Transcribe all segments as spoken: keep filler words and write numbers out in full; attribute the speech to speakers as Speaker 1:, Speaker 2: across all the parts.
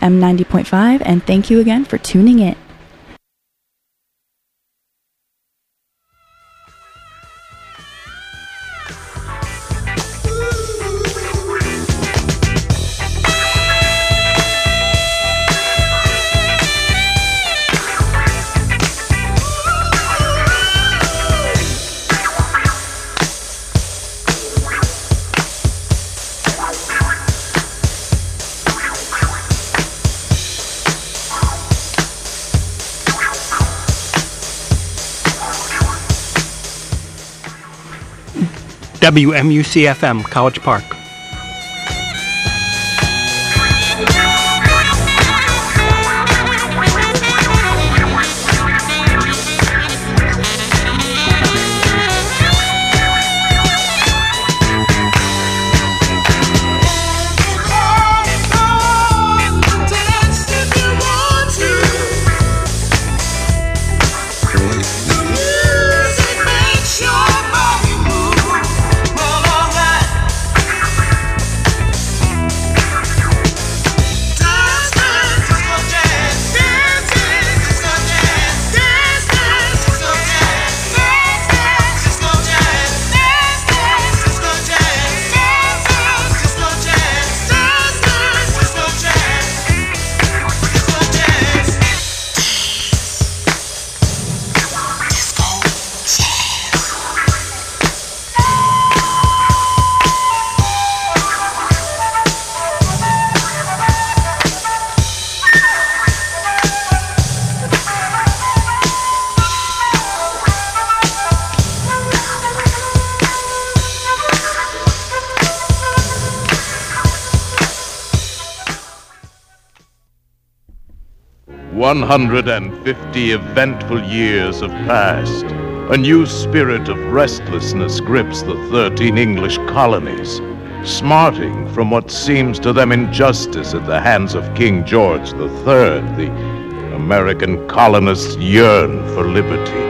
Speaker 1: M ninety point five, and thank you again for tuning in.
Speaker 2: W M U C F M, College Park.
Speaker 3: one hundred fifty eventful years have passed. A new spirit of restlessness grips the thirteen English colonies, smarting from what seems to them injustice at the hands of King George the Third. The American colonists yearn for liberty.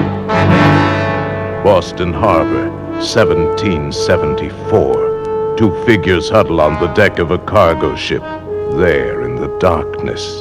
Speaker 3: Boston Harbor, seventeen seventy-four. Two figures huddle on the deck of a cargo ship, there in the darkness.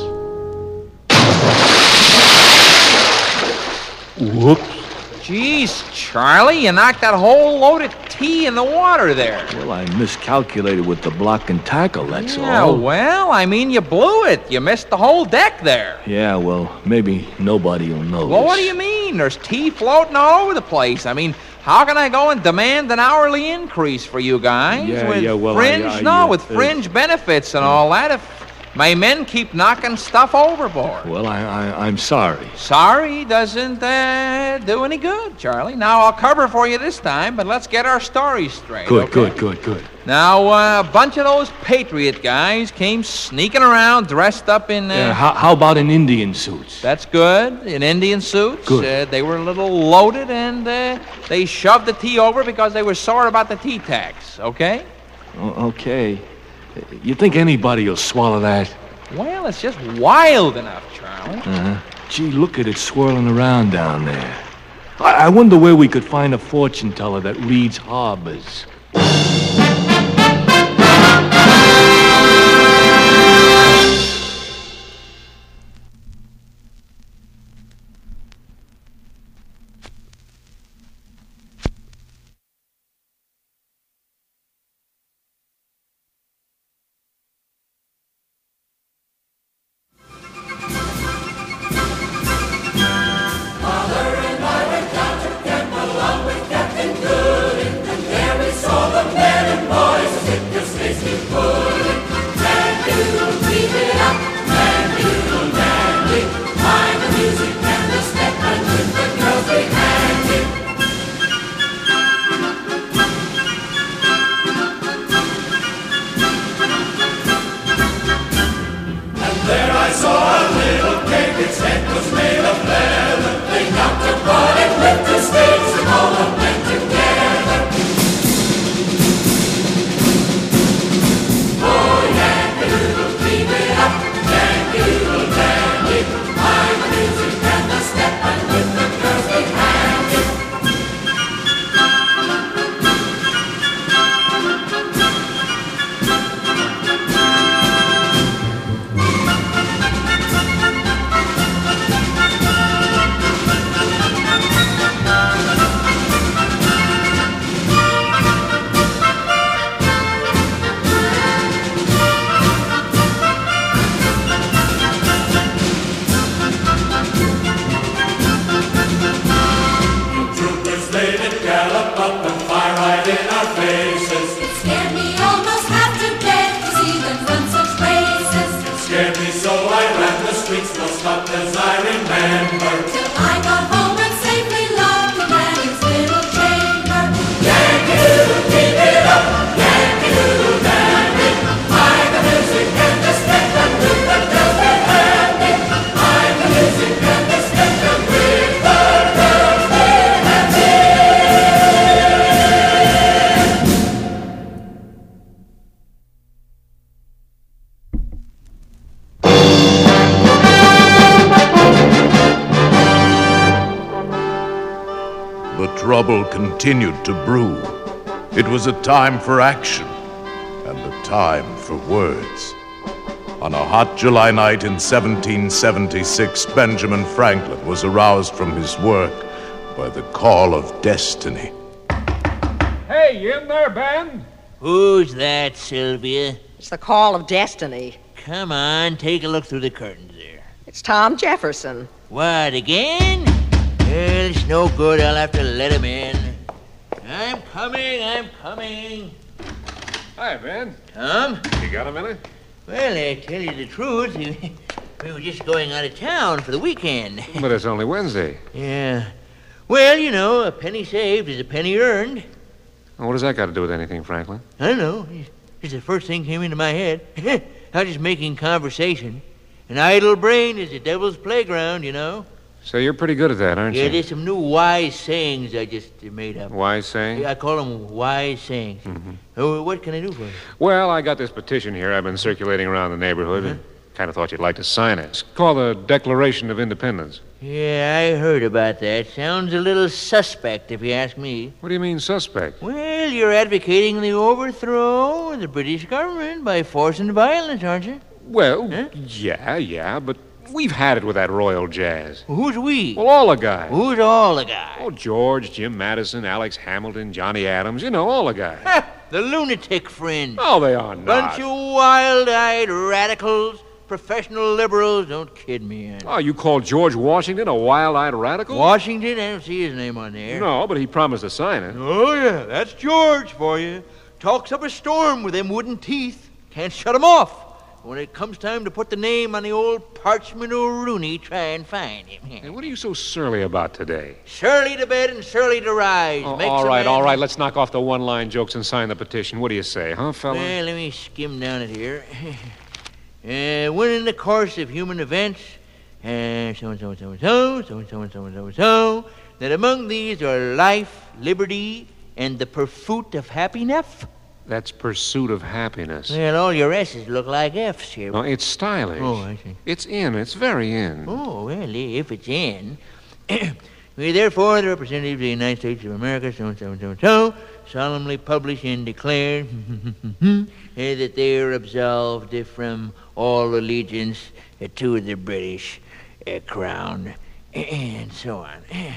Speaker 2: Whoops.
Speaker 4: Jeez, Charlie, you knocked that whole load of tea in the water there.
Speaker 5: Well, I miscalculated with the block and tackle, that's
Speaker 4: yeah,
Speaker 5: all.
Speaker 4: well, I mean, you blew it. You missed the whole deck there.
Speaker 5: Yeah, well, maybe nobody will notice.
Speaker 4: Well, what do you mean? There's tea floating all over the place. I mean, how can I go and demand an hourly increase for you guys?
Speaker 5: Yeah,
Speaker 4: with
Speaker 5: yeah, well,
Speaker 4: fringe,
Speaker 5: I- I,
Speaker 4: no,
Speaker 5: uh,
Speaker 4: with
Speaker 5: uh,
Speaker 4: fringe benefits and all that. If my men keep knocking stuff overboard.
Speaker 5: Well, I, I, I'm sorry.
Speaker 4: Sorry doesn't uh, do any good, Charlie. Now, I'll cover for you this time, but let's get our story straight.
Speaker 5: Good,
Speaker 4: okay?
Speaker 5: good, good, good.
Speaker 4: Now, uh, a bunch of those Patriot guys came sneaking around dressed up in... Uh,
Speaker 5: Yeah, how, how about in Indian suits?
Speaker 4: That's good. In Indian suits.
Speaker 5: Good.
Speaker 4: Uh, they were a little loaded, and uh, they shoved the tea over because they were sore about the tea tax, okay?
Speaker 5: O- okay. You think anybody will swallow that?
Speaker 4: Well, it's just wild enough, Charlie.
Speaker 5: Uh-huh. Gee, look at it swirling around down there. I, I wonder where we could find a fortune teller that reads harbors.
Speaker 6: Father and I went down to camp along with Captain Good in the Mary scared me so I ran the streets, no stop as I remember. Till I got home and safely locked in Daddy's little chamber. Yankee Doodle, keep it up, Yankee Doodle dandy. I'm the music and the stick that with the girls get handy. I'm the music and the stick that with the girls get handy.
Speaker 3: The trouble continued to brew. It was a time for action and a time for words. On a hot July night in seventeen seventy-six, Benjamin Franklin was aroused from his work by the call of destiny.
Speaker 5: Hey, you in there, Ben?
Speaker 7: Who's that, Sylvia?
Speaker 8: It's the call of destiny.
Speaker 7: Come on, take a look through the curtains there.
Speaker 8: It's Tom Jefferson.
Speaker 7: What, again? Well, it's no good. I'll have to let him in. I'm coming, I'm coming.
Speaker 5: Hi, Ben.
Speaker 7: Tom?
Speaker 5: You got a minute?
Speaker 7: Well, I tell you the truth, we were just going out of town for the weekend.
Speaker 5: But it's only Wednesday.
Speaker 7: Yeah. Well, you know, a penny saved is a penny earned.
Speaker 5: What does that got to do with anything, Franklin?
Speaker 7: I don't know. Just the first thing came into my head. I was just making conversation. An idle brain is the devil's playground, you know.
Speaker 5: So you're pretty good at that, aren't
Speaker 7: Yeah,
Speaker 5: you?
Speaker 7: there's some new wise sayings I just made up.
Speaker 5: Wise saying?
Speaker 7: Yeah, I call them wise sayings.
Speaker 5: Mm-hmm.
Speaker 7: Oh, what can I do for you?
Speaker 5: Well, I got this petition here I've been circulating around the neighborhood.
Speaker 7: Uh-huh.
Speaker 5: Kind of thought you'd like to sign it. It's called the Declaration of Independence.
Speaker 7: Yeah, I heard about that. Sounds a little suspect, if you ask me.
Speaker 5: What do you mean, suspect?
Speaker 7: Well, you're advocating the overthrow of the British government by force and violence, aren't you?
Speaker 5: Well,
Speaker 7: Huh?
Speaker 5: yeah, yeah, but we've had it with that royal jazz.
Speaker 7: Well, who's we?
Speaker 5: Well, all the guys.
Speaker 7: Who's all the guys?
Speaker 5: Oh, George, Jim Madison, Alex Hamilton, Johnny Adams, you know, all the guys.
Speaker 7: Ha! The lunatic friend.
Speaker 5: Oh, they are not.
Speaker 7: Bunch of wild-eyed radicals, professional liberals. Don't kid me.
Speaker 5: Oh, you call George Washington a wild-eyed radical?
Speaker 7: Washington? I don't see his name on there.
Speaker 5: No, but he promised to sign it.
Speaker 7: Oh, yeah, that's George for you. Talks up a storm with them wooden teeth. Can't shut him off. When it comes time to put the name on the old parchment Rooney, try and find him.
Speaker 5: Hey, what are you so surly about today?
Speaker 7: Surly to bed and surly to rise.
Speaker 5: Oh,
Speaker 7: Makes
Speaker 5: all
Speaker 7: a
Speaker 5: right,
Speaker 7: man-
Speaker 5: all right. Let's knock off the one-line jokes and sign the petition. What do you say, huh, fella?
Speaker 7: Well, let me skim down it here. uh, when in the course of human events, uh, so and so and so and so, so and so and so and so and so, that among these are life, liberty, and the pursuit of happiness.
Speaker 5: That's pursuit of happiness.
Speaker 7: Well, all your S's look like F's here.
Speaker 5: No, it's stylish.
Speaker 7: Oh, I see.
Speaker 5: It's in. It's very in.
Speaker 7: Oh, well, if it's in. We therefore, the representatives of the United States of America, so and so and so and so, solemnly publish and declare uh, that they are absolved from all allegiance uh, to the British uh, crown, and so on.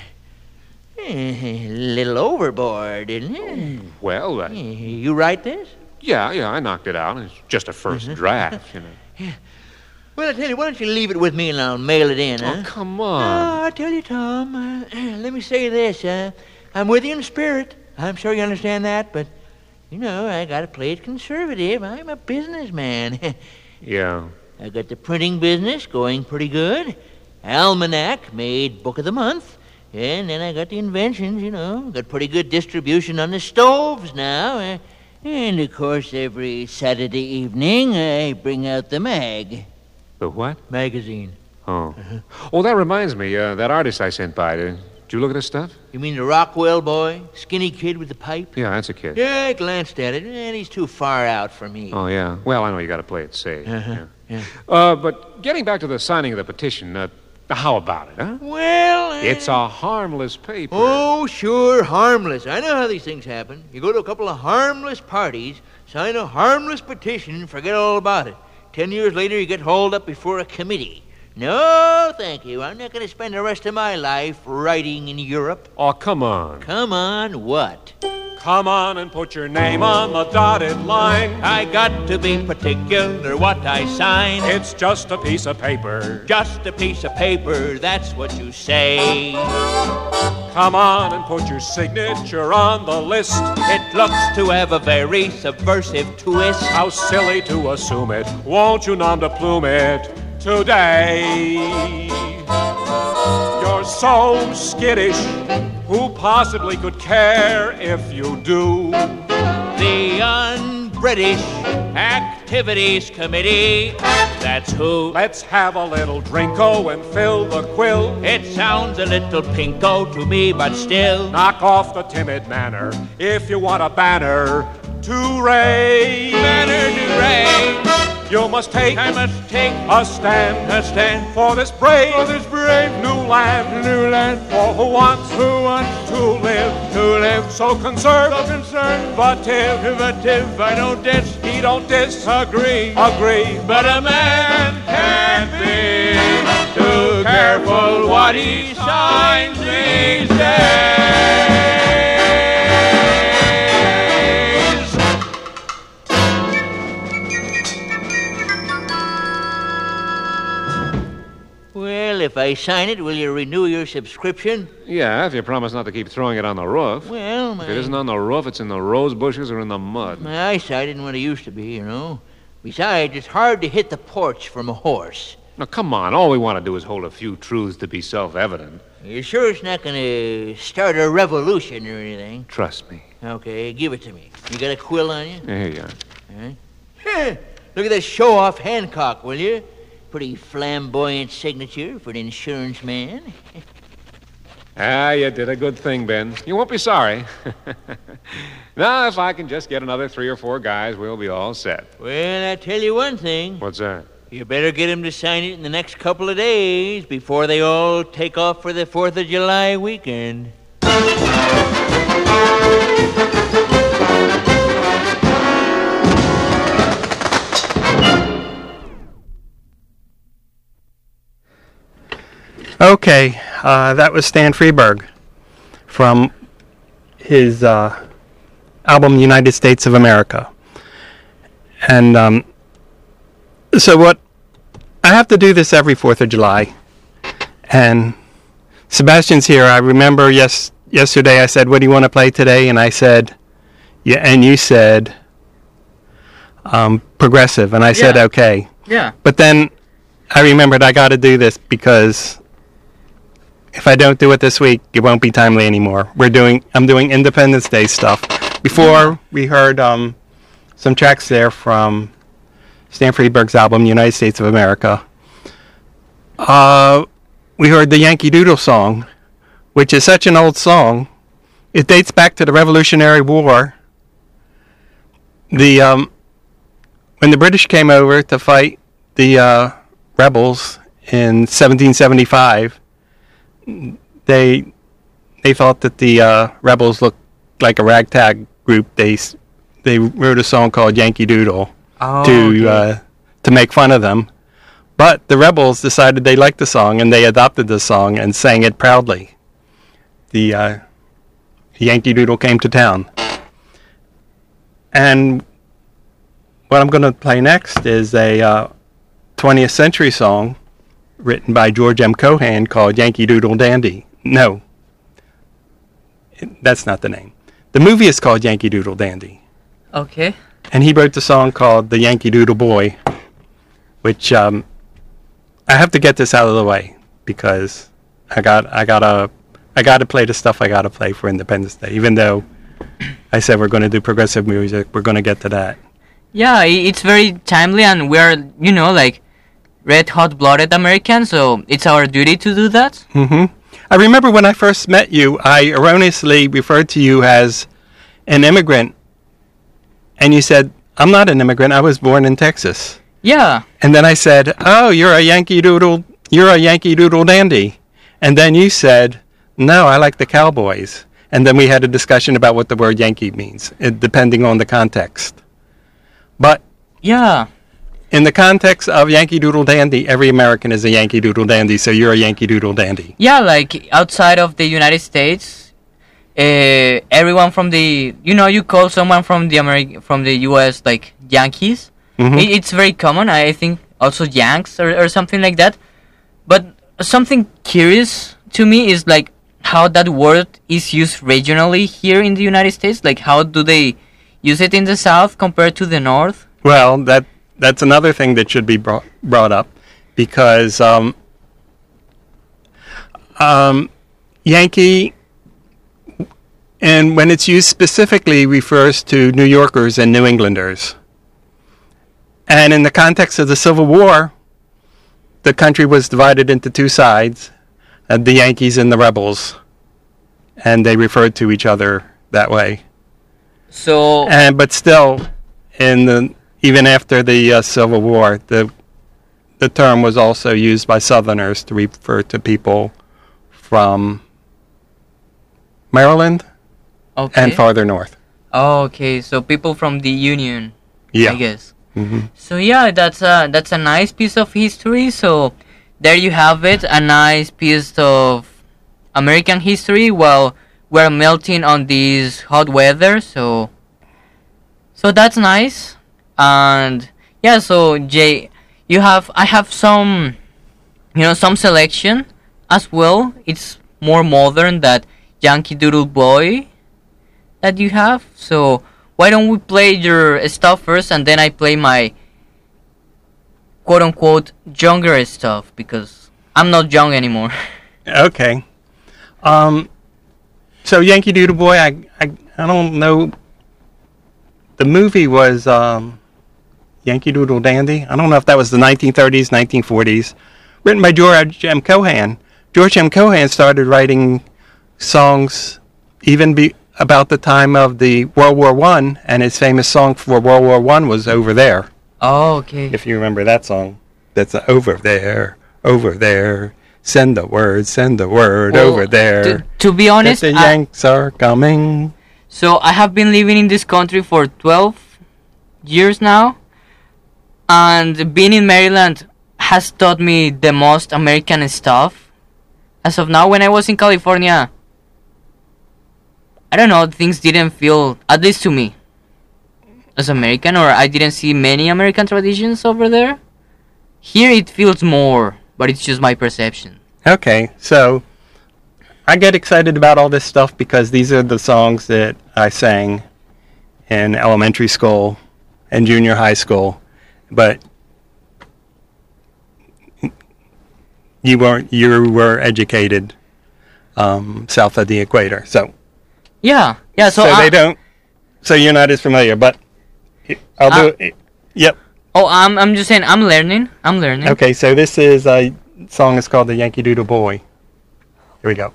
Speaker 7: A little overboard, isn't it?
Speaker 5: Well, uh,
Speaker 7: You write this?
Speaker 5: yeah, yeah, I knocked it out. It's just a first draft, you know.
Speaker 7: Well, I tell you, why don't you leave it with me and I'll mail it in, huh?
Speaker 5: Oh, come
Speaker 7: Oh,
Speaker 5: on.
Speaker 7: I tell you, Tom, uh, let me say this. Uh, I'm with you in spirit. I'm sure you understand that, but, you know, I got to play it conservative. I'm a businessman.
Speaker 5: Yeah.
Speaker 7: I got the printing business going pretty good. Almanac made Book of the Month. And then I got the inventions, you know. Got pretty good distribution on the stoves now. Uh, and, of course, every Saturday evening, I bring out the mag.
Speaker 5: The what?
Speaker 7: Magazine.
Speaker 5: Oh. Oh, that reminds me. Uh, that artist I sent by. Did you look at his stuff?
Speaker 7: You mean the Rockwell boy? Skinny kid with the pipe?
Speaker 5: Yeah, that's a kid.
Speaker 7: Yeah, I glanced at it, and he's too far out for me.
Speaker 5: Oh, yeah. Well, I know you got to play it safe.
Speaker 7: Uh-huh.
Speaker 5: Yeah.
Speaker 7: Yeah.
Speaker 5: Uh, but getting back to the signing of the petition, uh, how about it, huh?
Speaker 7: Well, uh,
Speaker 5: It's a harmless paper.
Speaker 7: Oh, sure, harmless. I know how these things happen. You go to a couple of harmless parties, sign a harmless petition, and forget all about it. Ten years later, you get hauled up before a committee. No, thank you. I'm not going to spend the rest of my life writing in Europe.
Speaker 5: Oh, come on.
Speaker 7: Come on, what?
Speaker 9: Come on and put your name on the dotted line.
Speaker 7: I got to be particular what I sign.
Speaker 9: It's just a piece of paper.
Speaker 7: Just a piece of paper, that's what you say.
Speaker 9: Come on and put your signature on the list.
Speaker 7: It looks to have a very subversive twist.
Speaker 9: How silly to assume it. Won't you nom de plume it today? You're so skittish. Who possibly could care if you do?
Speaker 7: The un-British Activities Committee, that's who.
Speaker 9: Let's have a little drinko and fill the quill.
Speaker 7: It sounds a little pinko to me, but still.
Speaker 9: Knock off the timid manner if you want a banner to raise.
Speaker 7: Banner to raise.
Speaker 9: You must take,
Speaker 7: I must take
Speaker 9: a stand,
Speaker 7: a stand
Speaker 9: for this brave,
Speaker 7: for this brave
Speaker 9: new land,
Speaker 7: new land,
Speaker 9: for who wants,
Speaker 7: who wants
Speaker 9: to live,
Speaker 7: to live,
Speaker 9: so concerned,
Speaker 7: so concerned,
Speaker 9: but if,
Speaker 7: but if I don't dis,
Speaker 9: he don't disagree,
Speaker 7: agree,
Speaker 9: but a man can't be
Speaker 7: too careful what he signs these days. Well, if I sign it, will you renew your subscription?
Speaker 5: Yeah, if you promise not to keep throwing it on the roof.
Speaker 7: Well, my...
Speaker 5: If it isn't on the roof, it's in the rose bushes or in the mud.
Speaker 7: My eyesight isn't what it used to be, you know. Besides, it's hard to hit the porch from a horse.
Speaker 5: Now, come on. All we want to do is hold a few truths to be self-evident.
Speaker 7: You sure it's not going to start a revolution or anything?
Speaker 5: Trust me.
Speaker 7: Okay, give it to me. You got a quill on you?
Speaker 5: Here you are.
Speaker 7: All right. Look at this show-off Hancock, will you? Pretty flamboyant signature for an insurance man.
Speaker 5: Ah, you did a good thing, Ben. You won't be sorry. Now, if I can just get another three or four guys, we'll be all set.
Speaker 7: Well, I tell you one thing.
Speaker 5: What's that?
Speaker 7: You better get them to sign it in the next couple of days before they all take off for the fourth of July weekend.
Speaker 2: Okay, uh, that was Stan Freberg from his uh, album United States of America. And um, so what, I have to do this every fourth of July. And Sebastian's here. I remember yes, yesterday I said, what do you want to play today? And I said, yeah, and you said um, progressive. And I said,
Speaker 10: Yeah.
Speaker 2: okay.
Speaker 10: Yeah.
Speaker 2: But then I remembered I got to do this because if I don't do it this week, it won't be timely anymore. We're doing, I'm doing Independence Day stuff. Before we heard um, some tracks there from Stan Freberg's album, United States of America. Uh, we heard the Yankee Doodle song, which is such an old song. It dates back to the Revolutionary War. The um, when the British came over to fight the uh, rebels in seventeen seventy-five, they they thought that the uh, rebels looked like a ragtag group. They they wrote a song called Yankee Doodle
Speaker 10: Oh,
Speaker 2: to
Speaker 10: okay.
Speaker 2: uh, to make fun of them. But the rebels decided they liked the song and they adopted the song and sang it proudly. The uh, Yankee Doodle came to town. And what I'm going to play next is a uh, twentieth century song written by George M. Cohan called Yankee Doodle Dandy. No, that's not the name. The movie is called Yankee Doodle Dandy.
Speaker 10: Okay.
Speaker 2: And he wrote the song called The Yankee Doodle Boy, which um, I have to get this out of the way because I got I gotta I gotta play the stuff I gotta play for Independence Day. Even though I said we're going to do progressive music, we're going to get to that.
Speaker 10: Yeah, i- it's very timely, and we're, you know, like red hot blooded Americans, so it's our duty to do that.
Speaker 2: Mm-hmm. I remember when I first met you, I erroneously referred to you as an immigrant, and you said, "I'm not an immigrant. I was born in Texas."
Speaker 10: Yeah.
Speaker 2: And then I said, "Oh, you're a Yankee Doodle. You're a Yankee Doodle Dandy." And then you said, "No, I like the Cowboys." And then we had a discussion about what the word Yankee means, it, depending on the context. But
Speaker 10: Yeah.
Speaker 2: in the context of Yankee Doodle Dandy, every American is a Yankee Doodle Dandy, so you're a Yankee Doodle Dandy.
Speaker 10: Yeah, like outside of the United States, uh, everyone from the, you know, you call someone from the Ameri- from the U S like Yankees.
Speaker 2: Mhm.
Speaker 10: It, it's very common. I think also Yanks or, or something like that. But something curious to me is like how that word is used regionally here in the United States. Like how do they use it in the South compared to the North?
Speaker 2: Well, that that's another thing that should be brought brought up, because um, um, Yankee, and when it's used specifically, refers to New Yorkers and New Englanders. And in the context of the Civil War, the country was divided into two sides, uh, the Yankees and the rebels, and they referred to each other that way.
Speaker 10: So,
Speaker 2: And but still, in the even after the uh, Civil War, the the term was also used by Southerners to refer to people from Maryland
Speaker 10: okay.
Speaker 2: and farther north.
Speaker 10: Oh, okay, so people from the Union,
Speaker 2: Yeah.
Speaker 10: I guess.
Speaker 2: hmm
Speaker 10: So yeah, that's a that's a nice piece of history. So there you have it, a nice piece of American history while we're melting on this hot weather. So so that's nice. And yeah, so Jay, you have I have some, you know, some selection as well. It's more modern that Yankee Doodle Boy that you have. So why don't we play your stuff first, and then I play my quote-unquote younger stuff, because I'm not young anymore.
Speaker 2: Okay. Um, so Yankee Doodle Boy, I, I I don't know. The movie was um, Yankee Doodle Dandy. I don't know if that was the nineteen thirties, nineteen forties. Written by George M. Cohan. George M. Cohan started writing songs even be, about the time of the World War One, and his famous song for World War One was Over There.
Speaker 10: Oh, okay.
Speaker 2: If you remember that song. That's uh, Over There, Over There. Send the word, send the word,
Speaker 10: Well,
Speaker 2: over there.
Speaker 10: To, to be honest,
Speaker 2: that the
Speaker 10: I-
Speaker 2: Yanks are coming.
Speaker 10: So I have been living in this country for twelve years now, and being in Maryland has taught me the most American stuff. As of now, when I was in California, I don't know, things didn't feel, at least to me, as American, or I didn't see many American traditions over there. Here it feels more, but it's just my perception.
Speaker 2: Okay, so I get excited about all this stuff because these are the songs that I sang in elementary school and junior high school, but you weren't. You were educated um, south of the equator, so
Speaker 10: Yeah, yeah. So,
Speaker 2: so
Speaker 10: I-
Speaker 2: they don't. So you're not as familiar, but I'll do
Speaker 10: Uh,
Speaker 2: it. Yep.
Speaker 10: Oh, I'm I'm just saying I'm learning. I'm learning.
Speaker 2: Okay, so this is a song is called the Yankee Doodle Boy. Here we go.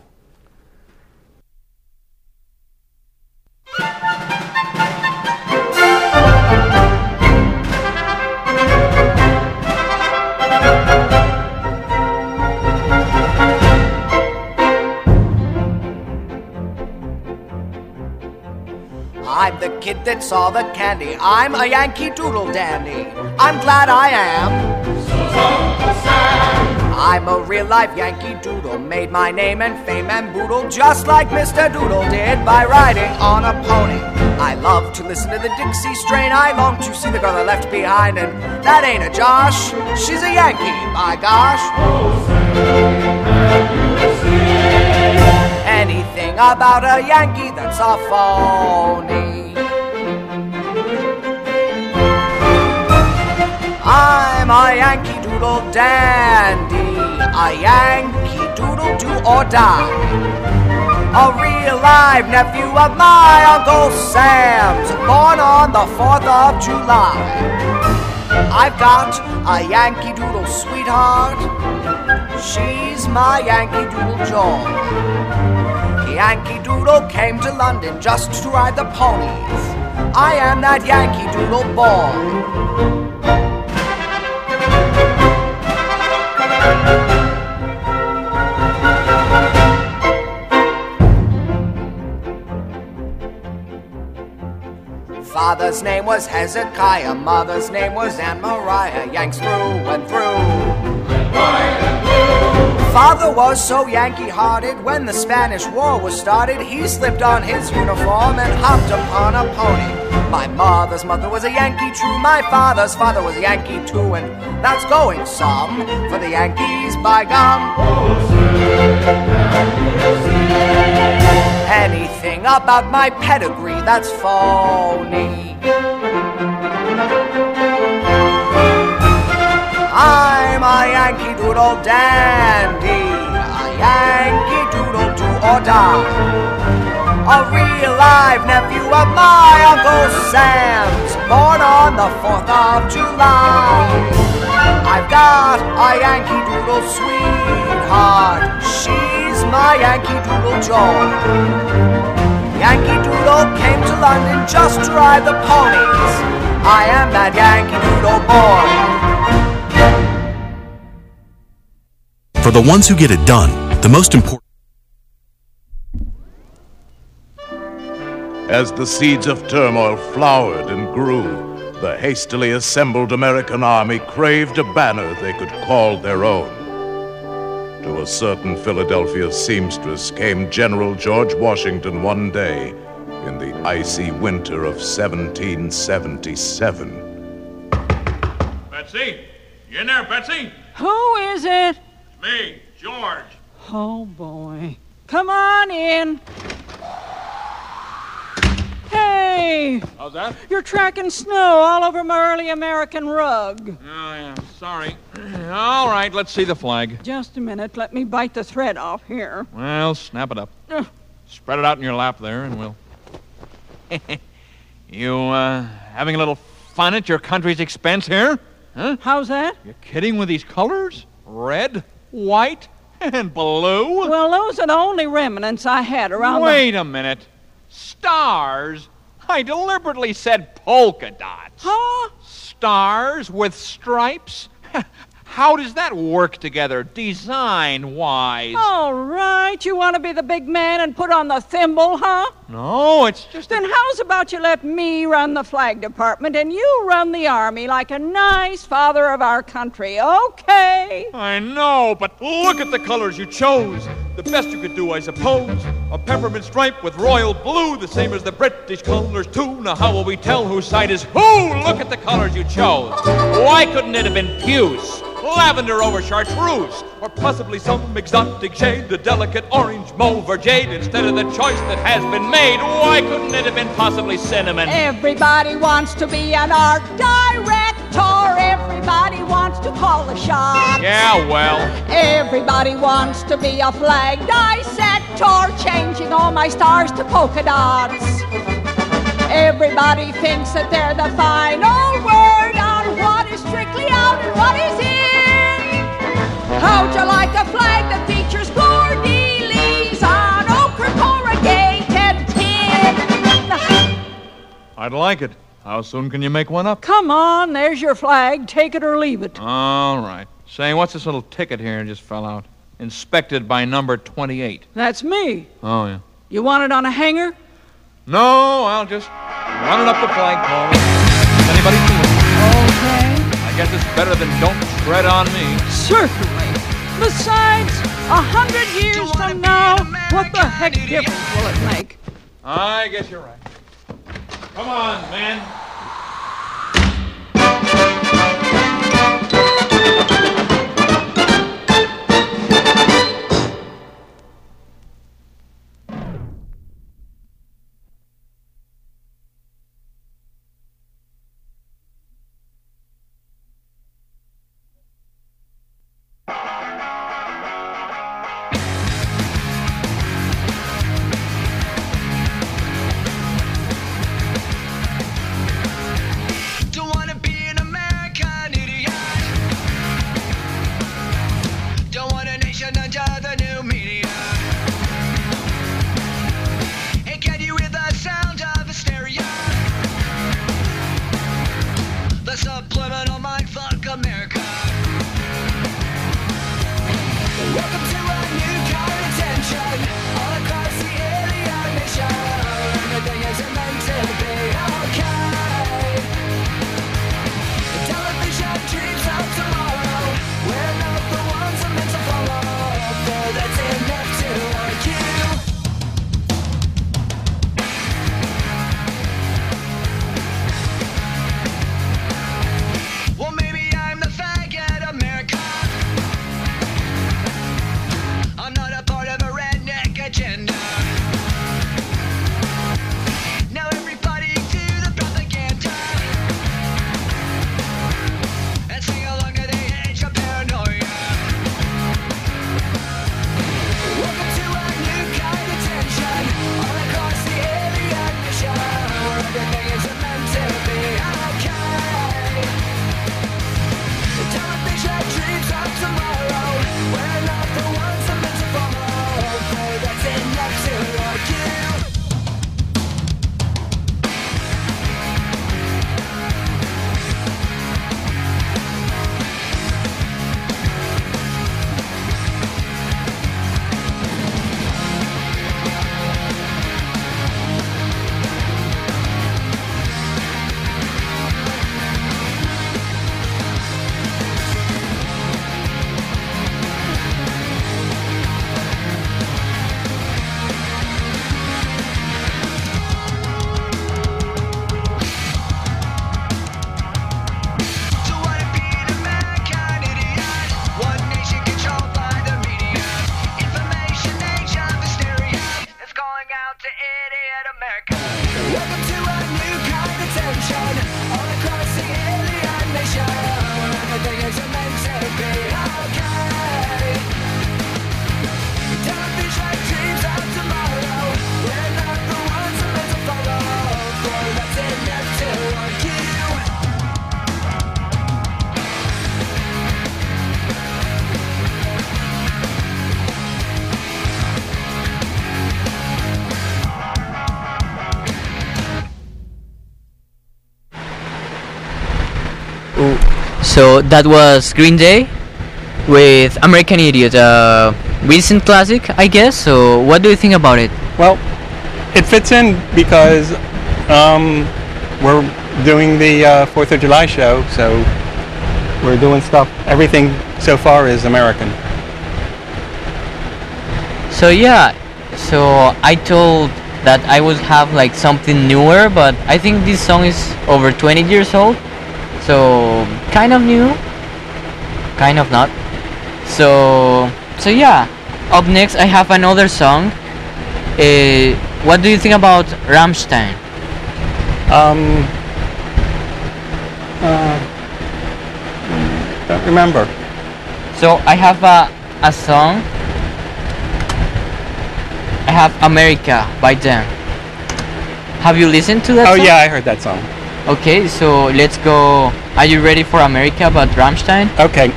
Speaker 11: I'm the kid that saw the candy. I'm a Yankee Doodle dandy. I'm glad I am. I'm a real life Yankee Doodle. Made my name and fame and boodle just like Mister Doodle did by riding on a pony. I love to listen to the Dixie strain. I long to see the girl I left behind. And that ain't a Josh. She's a Yankee, my gosh. Anything about a Yankee that's a phony. I'm a Yankee Doodle dandy, a Yankee Doodle do or die. A real live nephew of my Uncle Sam's, born on the fourth of July. I've got a Yankee Doodle sweetheart, she's my Yankee Doodle joy. Yankee Doodle came to London just to ride the ponies. I am that Yankee Doodle boy. Father's name was Hezekiah, mother's name was Anne Mariah. Yanks through and through. Red, white, and blue. Father was so Yankee-hearted, when the Spanish War was started, he slipped on his uniform and hopped upon a pony. My mother's mother was a Yankee true, my father's father was a Yankee too, and that's going some for the Yankees by gum. Anything about my pedigree, that's phony. I'm a Yankee Doodle dandy, a Yankee Doodle do or die. A real live nephew of my Uncle Sam's, born on the fourth of July. I've got a Yankee Doodle sweetheart, she's my Yankee Doodle joy. Yankee Doodle came to London just to ride the ponies. I am that Yankee Doodle boy.
Speaker 12: For the ones who get it done, the most important...
Speaker 3: As the seeds of turmoil flowered and grew, the hastily assembled American army craved a banner they could call their own. To a certain Philadelphia seamstress came General George Washington one day in the icy winter of seventeen seventy-seven.
Speaker 13: Betsy? You in there, Betsy?
Speaker 14: Who is it?
Speaker 13: Me, George.
Speaker 14: Oh, boy. Come on in. Hey!
Speaker 13: How's that?
Speaker 14: You're tracking snow all over my early American rug.
Speaker 13: Oh, yeah, sorry. All right, let's see the flag.
Speaker 14: Just a minute. Let me bite the thread off here.
Speaker 13: Well, snap it up.
Speaker 14: Ugh.
Speaker 13: Spread it out in your lap there, and we'll... You, uh, having a little fun at your country's expense here? Huh?
Speaker 14: How's that?
Speaker 13: You kidding with these colors? Red, white, and blue?
Speaker 14: Well, those are the only remnants I had around
Speaker 13: Wait
Speaker 14: the...
Speaker 13: a minute. Stars? I deliberately said polka dots.
Speaker 14: Huh?
Speaker 13: Stars with stripes? How does that work together, design-wise?
Speaker 14: All right. You want to be the big man and put on the thimble, huh?
Speaker 13: No, it's just...
Speaker 14: Then how's about you let me run the flag department and you run the army like a nice father of our country, okay?
Speaker 13: I know, but look at the colors you chose. The best you could do, I suppose. A peppermint stripe with royal blue, the same as the British colors, too. Now how will we tell whose side is who? Look at the colors you chose. Why couldn't it have been puce? Lavender over chartreuse, or possibly some exotic shade, the delicate orange, mauve, or jade, instead of the choice that has been made. Why couldn't it have been possibly cinnamon?
Speaker 14: Everybody wants to be an art director. Everybody wants to call the shots.
Speaker 13: Yeah, well.
Speaker 14: Everybody wants to be a flag dissector, changing all my stars to polka dots. Everybody thinks that they're the final word on what is strictly out and what is in. How'd you like a flag that features fleur-de-lis on ochre corrugated tin?
Speaker 13: I'd like it. How soon can you make one up?
Speaker 14: Come on, there's your flag. Take it or leave it.
Speaker 13: All right. Say, what's this little ticket here just fell out? Inspected by number twenty-eight.
Speaker 14: That's me.
Speaker 13: Oh, yeah.
Speaker 14: You want it on a hanger?
Speaker 13: No, I'll just run it up the flagpole. Does anybody feel it?
Speaker 14: Okay.
Speaker 13: I guess it's better than don't tread on me.
Speaker 14: Certainly. Besides, a hundred years from now, what the heck difference will it make?
Speaker 13: I guess you're right. Come on, man.
Speaker 10: So that was Green Day with American Idiot, a recent classic, I guess. So what do you think about it?
Speaker 2: Well, it fits in because um, we're doing the uh, fourth of July show, so we're doing stuff. Everything so far is American.
Speaker 10: So yeah, so I told that I would have like something newer, but I think this song is over twenty years old, so kind of new, kind of not. So so yeah, up next I have another song. Uh, what do you think about Rammstein?
Speaker 2: Um, uh, don't remember.
Speaker 10: So I have a, a song. I have America by them. Have you listened to that
Speaker 2: Oh
Speaker 10: song?
Speaker 2: yeah, I heard that song.
Speaker 10: Okay, so let's go. Are you ready for America by Rammstein?
Speaker 2: Okay.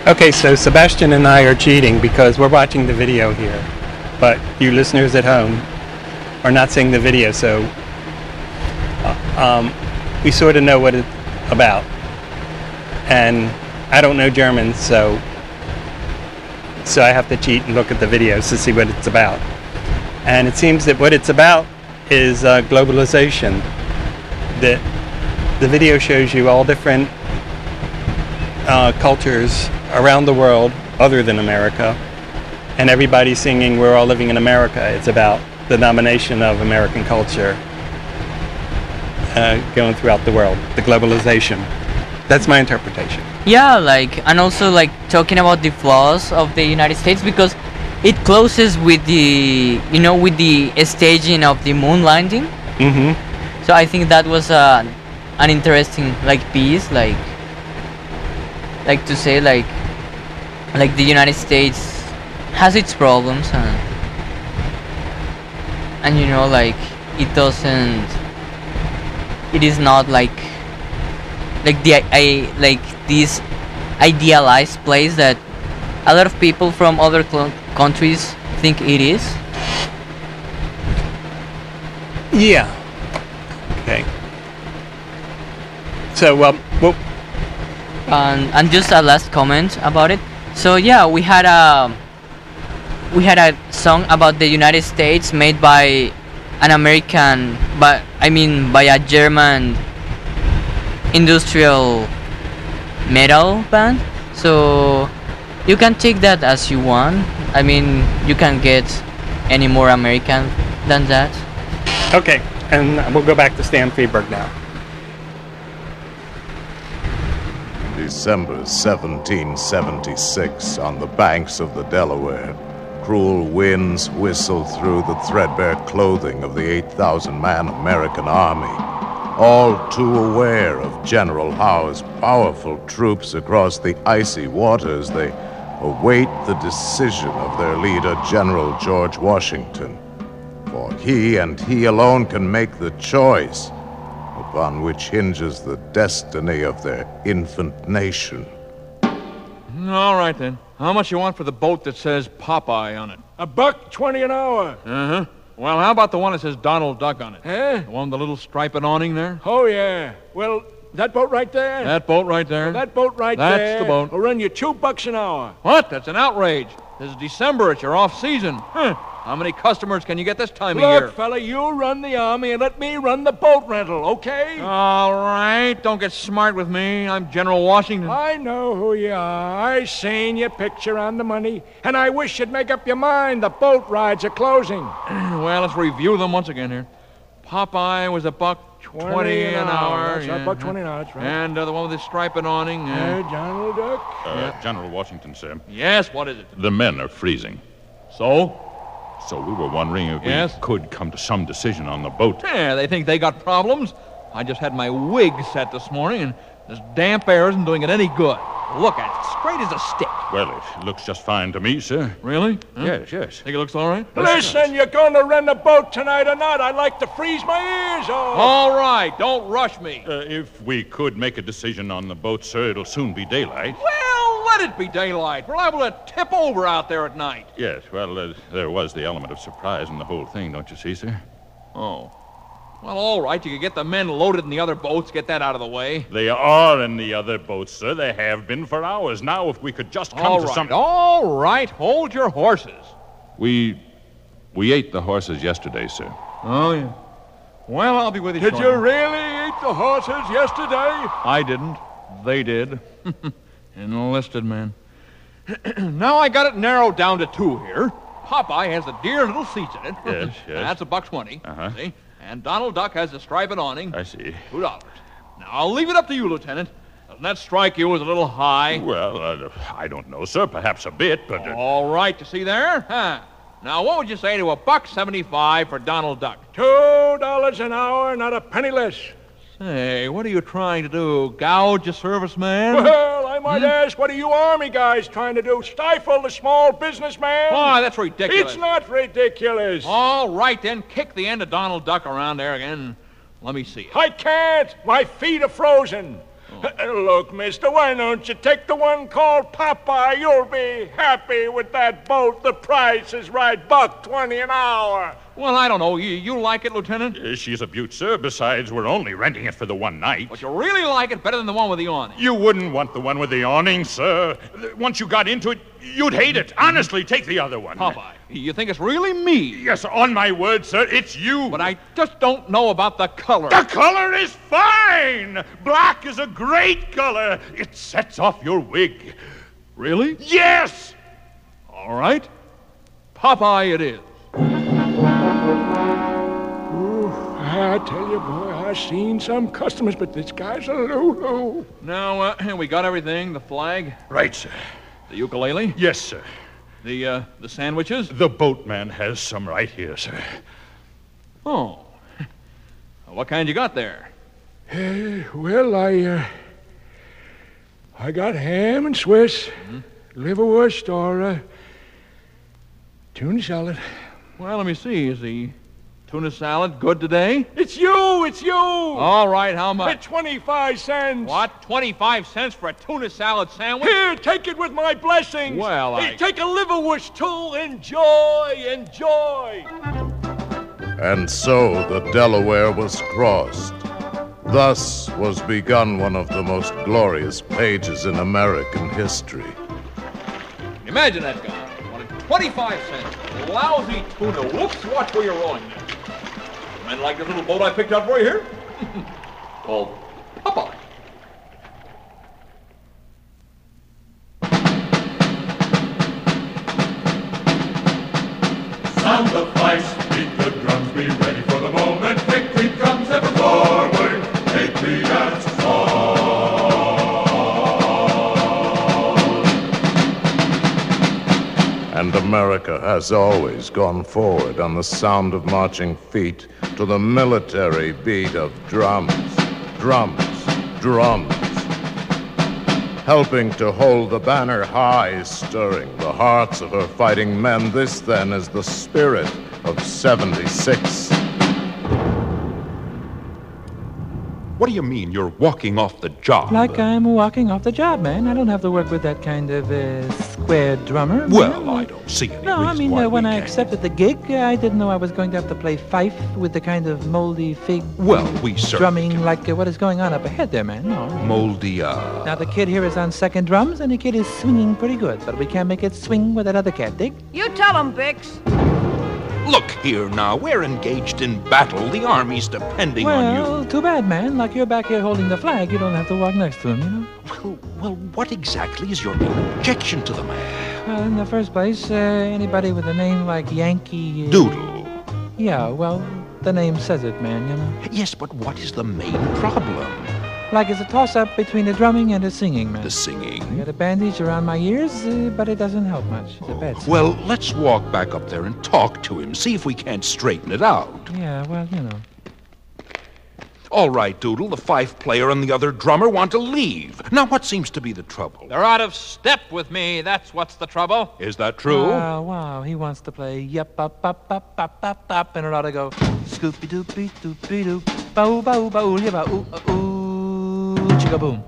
Speaker 2: Okay, so Sebastian and I are cheating because we're watching the video here, but you listeners at home are not seeing the video, so uh, um, we sort of know what it's about. And I don't know German, so so I have to cheat and look at the videos to see what it's about. And it seems that what it's about is uh, globalization. That the video shows you all different uh, cultures around the world other than America, and everybody singing "We're All Living in America." It's about the domination of American culture uh, going throughout the world, the globalization. That's my interpretation.
Speaker 10: Yeah, like, and also like talking about the flaws of the United States, because it closes with the, you know, with the staging of the moon landing.
Speaker 2: Mm-hmm.
Speaker 10: So I think that was uh, an interesting like piece, like, like to say like, like the United States has its problems, and and you know, like it doesn't, it is not like. Like the I like this idealized place that a lot of people from other cl- countries think it is.
Speaker 2: Yeah. Okay. So um, well,
Speaker 10: and and just a last comment about it. So yeah, we had a we had a song about the United States made by an American, but I mean by a German industrial metal band, so you can take that as you want. I mean, you can get any more American than that.
Speaker 2: Okay, and we'll go back to Stan Freberg now.
Speaker 3: December seventeen seventy-six, on the banks of the Delaware, cruel winds whistled through the threadbare clothing of the eight thousand man American army. All too aware of General Howe's powerful troops across the icy waters, they await the decision of their leader, General George Washington. For he and he alone can make the choice upon which hinges the destiny of their infant nation.
Speaker 13: All right, then. How much you want for the boat that says Popeye on it?
Speaker 9: A buck twenty an hour.
Speaker 13: Uh-huh. Well, how about the one that says Donald Duck on it?
Speaker 9: Eh?
Speaker 13: The one with the little striped awning there?
Speaker 9: Oh, yeah. Well, that boat right there?
Speaker 13: That boat right there?
Speaker 9: Well, that boat right
Speaker 13: That's
Speaker 9: there.
Speaker 13: the boat.
Speaker 9: will run you two bucks an hour.
Speaker 13: What? That's an outrage. This is December. It's your off-season. Huh. How many customers can you get this time
Speaker 9: Look,
Speaker 13: of year?
Speaker 9: fella, you run the army and let me run the boat rental, okay?
Speaker 13: All right. Don't get smart with me. I'm General Washington.
Speaker 9: I know who you are. I seen your picture on the money, and I wish you'd make up your mind. The boat rides are closing.
Speaker 13: Well, let's review them once again here. Popeye was a buck twenty, twenty an, an hour.
Speaker 9: hour. That's
Speaker 13: yeah.
Speaker 9: right, buck twenty an hour, that's right.
Speaker 13: And uh, the one with the striped awning. Uh,
Speaker 9: uh, Donald Duck.
Speaker 15: Uh,
Speaker 13: yeah.
Speaker 15: General Washington, sir.
Speaker 13: Yes, what is it?
Speaker 15: The men are freezing.
Speaker 13: So?
Speaker 15: So we were wondering if
Speaker 13: yes?
Speaker 15: we could come to some decision on the boat.
Speaker 13: Yeah, they think they got problems. I just had my wig set this morning, and this damp air isn't doing it any good. Look at it, straight as a stick.
Speaker 15: Well, it looks just fine to me, sir.
Speaker 13: Really? Huh?
Speaker 15: Yes, yes.
Speaker 13: Think it looks all right?
Speaker 9: Listen, you're going to rent a boat tonight or not? I'd like to freeze my ears off.
Speaker 13: All right, don't rush me.
Speaker 15: Uh, if we could make a decision on the boat, sir, it'll soon be daylight.
Speaker 13: Well, let it be daylight. We're liable to tip over out there at night.
Speaker 15: Yes, well, uh, there was the element of surprise in the whole thing, don't you see, sir?
Speaker 13: Oh. Well, all right, you could get the men loaded in the other boats, get that out of the way.
Speaker 15: They are in the other boats, sir. They have been for hours. Now, if we could just come
Speaker 13: all
Speaker 15: to
Speaker 13: right,
Speaker 15: some...
Speaker 13: All right, hold your horses.
Speaker 15: We... we ate the horses yesterday, sir.
Speaker 13: Oh, yeah. Well, I'll be with you
Speaker 9: Did
Speaker 13: shortly.
Speaker 9: you really eat the horses yesterday?
Speaker 13: I didn't. They did. Enlisted men. Now I got it narrowed down to two here. Popeye has the dear little seats in it.
Speaker 15: Yes, yes.
Speaker 13: That's a buck twenty.
Speaker 15: Uh-huh.
Speaker 13: See? And Donald Duck has the striped awning.
Speaker 15: I see.
Speaker 13: Two dollars. Now, I'll leave it up to you, Lieutenant. Doesn't that strike you as a little high?
Speaker 15: Well, uh, I don't know, sir. Perhaps a bit, but... Uh...
Speaker 13: All right, you see there? Huh. Now, what would you say to a buck seventy-five for Donald Duck?
Speaker 9: Two dollars an hour, not a penny less.
Speaker 13: Say, what are you trying to do? Gouge a serviceman?
Speaker 9: Well, I might hmm? ask, what are you Army guys trying to do? Stifle the small businessman?
Speaker 13: Why, that's ridiculous.
Speaker 9: It's not ridiculous.
Speaker 13: All right, then, kick the end of Donald Duck around there again. Let me see it.
Speaker 9: I can't. My feet are frozen. Look, mister, why don't you take the one called Popeye? You'll be happy with that boat. The price is right, buck twenty an hour.
Speaker 13: Well, I don't know. You, you like it, Lieutenant?
Speaker 15: Uh, she's a beaut, sir. Besides, we're only renting it for the one night.
Speaker 13: But you really like it better than the one with the awning.
Speaker 15: You wouldn't want the one with the awning, sir. Once you got into it, you'd hate it. Honestly, take the other one.
Speaker 13: Popeye, you think it's really me?
Speaker 15: Yes, on my word, sir, it's you.
Speaker 13: But I just don't know about the color.
Speaker 15: The color is fine. Black is a great color. It sets off your wig.
Speaker 13: Really?
Speaker 15: Yes!
Speaker 13: All right. Popeye it is.
Speaker 9: Ooh, I tell you, boy, I've seen some customers, but this guy's a Lulu.
Speaker 13: Now, uh, we got everything. The flag.
Speaker 15: Right, sir.
Speaker 13: The ukulele.
Speaker 15: Yes, sir.
Speaker 13: The, uh, the sandwiches.
Speaker 15: The boatman has some right here, sir.
Speaker 13: Oh. What kind you got there?
Speaker 9: Uh, well, I, uh, I got ham and Swiss, mm-hmm. liverwurst, or uh, tuna salad.
Speaker 13: Well, let me see. Is the tuna salad good today?
Speaker 9: It's you! It's you!
Speaker 13: All right, how much?
Speaker 9: At twenty-five cents.
Speaker 13: What? twenty-five cents for a tuna salad sandwich?
Speaker 9: Here, take it with my blessings.
Speaker 13: Well, I...
Speaker 9: Hey, take a liverwurst, too. Enjoy, enjoy.
Speaker 3: And so the Delaware was crossed. Thus was begun one of the most glorious pages in American history.
Speaker 13: Imagine that guy. Wanted twenty-five cents. Lousy tuna. Whoops, watch where you're rowing now. Men like this little boat I picked out for you here? Called Popeye.
Speaker 6: Sound the fifes, beat the drums, be ready for the moment. Victory comes ever forward, take the dance
Speaker 3: And America has always gone forward on the sound of marching feet to the military beat of drums, drums, drums, helping to hold the banner high, stirring the hearts of her fighting men. This, then, is the spirit of seventy-six.
Speaker 16: What do you mean you're walking off the job?
Speaker 17: Like I'm walking off the job, man. I don't have to work with that kind of uh, square drummer.
Speaker 16: Well,
Speaker 17: man.
Speaker 16: I don't see any
Speaker 17: No,
Speaker 16: reason
Speaker 17: I mean,
Speaker 16: why
Speaker 17: uh, when
Speaker 16: we
Speaker 17: I
Speaker 16: can't.
Speaker 17: accepted the gig, uh, I didn't know I was going to have to play fife with the kind of moldy fig
Speaker 16: Well, we certainly
Speaker 17: drumming like uh, what is going on up ahead there, man. No.
Speaker 16: Moldy, uh...
Speaker 17: Now, the kid here is on second drums, and the kid is swinging pretty good, but we can't make it swing with that other cat, dig?
Speaker 14: You tell him, Bix.
Speaker 16: Look here now, we're engaged in battle. The army's depending on you.
Speaker 17: Well, too bad, man. Like you're back here holding the flag, you don't have to walk next to him, you know?
Speaker 16: Well, well, what exactly is your main objection to the man?
Speaker 17: Well, in the first place, uh, anybody with a name like Yankee... Uh,
Speaker 16: Doodle.
Speaker 17: Yeah, well, the name says it, man, you know?
Speaker 16: Yes, but what is the main problem?
Speaker 17: Like it's a toss-up between the drumming and the singing, man.
Speaker 16: The singing?
Speaker 17: I got a bandage around my ears, uh, but it doesn't help much. It's a bad sign.
Speaker 16: Well, let's walk back up there and talk to him, see if we can't straighten it out.
Speaker 17: Yeah, well, you know.
Speaker 16: All right, Doodle, the fife player and the other drummer want to leave. Now, what seems to be the trouble?
Speaker 4: They're out of step with me, that's what's the trouble.
Speaker 16: Is that true?
Speaker 17: Wow, wow, he wants to play yup, up, up, up, up, up, up, and it ought to go scoopy-doopy, doopy-doop, bow, bow, bow, yabba, ooh, uh, ooh, chicka-boom.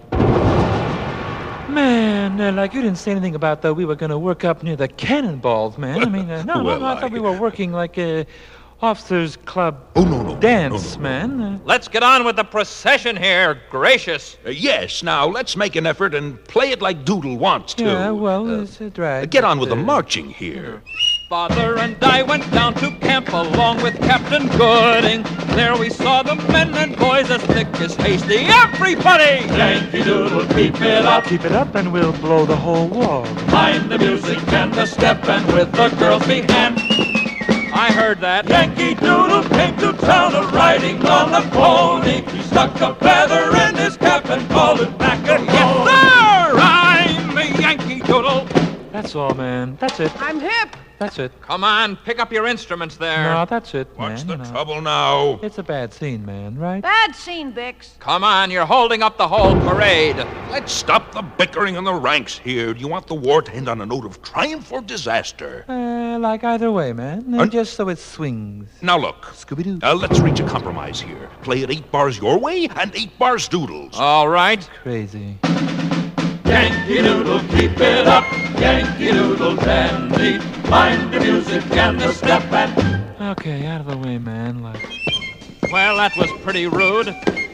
Speaker 17: Man, uh, like you didn't say anything about though we were going to work up near the cannonballs, man. I mean, uh, no,
Speaker 16: Well,
Speaker 17: no, no, I,
Speaker 16: I-
Speaker 17: thought we were working like a officers' club
Speaker 16: Oh, no, no,
Speaker 17: dance, man. Uh,
Speaker 4: Let's get on with the procession here, gracious.
Speaker 16: Uh, yes, now, let's make an effort and play it like Doodle wants to.
Speaker 17: yeah, well, it's a drag.
Speaker 16: Get on
Speaker 17: but,
Speaker 16: with the
Speaker 17: uh,
Speaker 16: marching here.
Speaker 4: Father and I went down to camp along with Captain Gooding. There we saw the men and boys as thick as hasty. Everybody!
Speaker 6: Yankee Doodle, keep it up.
Speaker 17: Keep it up and we'll blow the whole wall.
Speaker 6: Mind the music and the step, and with the girls behind.
Speaker 4: I heard that.
Speaker 6: Yankee Doodle came to town a riding on a pony. He stuck a feather in his cap and called it macaroni.
Speaker 4: Yes, sir! I'm a Yankee Doodle.
Speaker 17: That's all, man. That's it.
Speaker 14: I'm hip.
Speaker 17: That's it.
Speaker 13: Come on, pick up your instruments there.
Speaker 17: No, that's it,
Speaker 16: What's
Speaker 17: man.
Speaker 16: the
Speaker 17: you know.
Speaker 16: trouble now?
Speaker 17: It's a bad scene, man, right?
Speaker 14: Bad scene, Bix.
Speaker 13: Come on, you're holding up the whole parade.
Speaker 16: Let's stop the bickering in the ranks here. Do you want the war to end on a note of triumph or disaster?
Speaker 17: Uh, like either way, man. Uh,
Speaker 16: Uh,
Speaker 17: just so it swings.
Speaker 16: Now look,
Speaker 17: Scooby-Doo.
Speaker 16: uh, let's reach a compromise here. Play it eight bars your way and eight bars Doodle's.
Speaker 13: All right.
Speaker 17: Crazy.
Speaker 4: Yankee Doodle, keep it up. Yankee Doodle dandy. Mind the music and the step and...
Speaker 17: Okay, out of the way, man. Like...
Speaker 13: Well, that was pretty rude.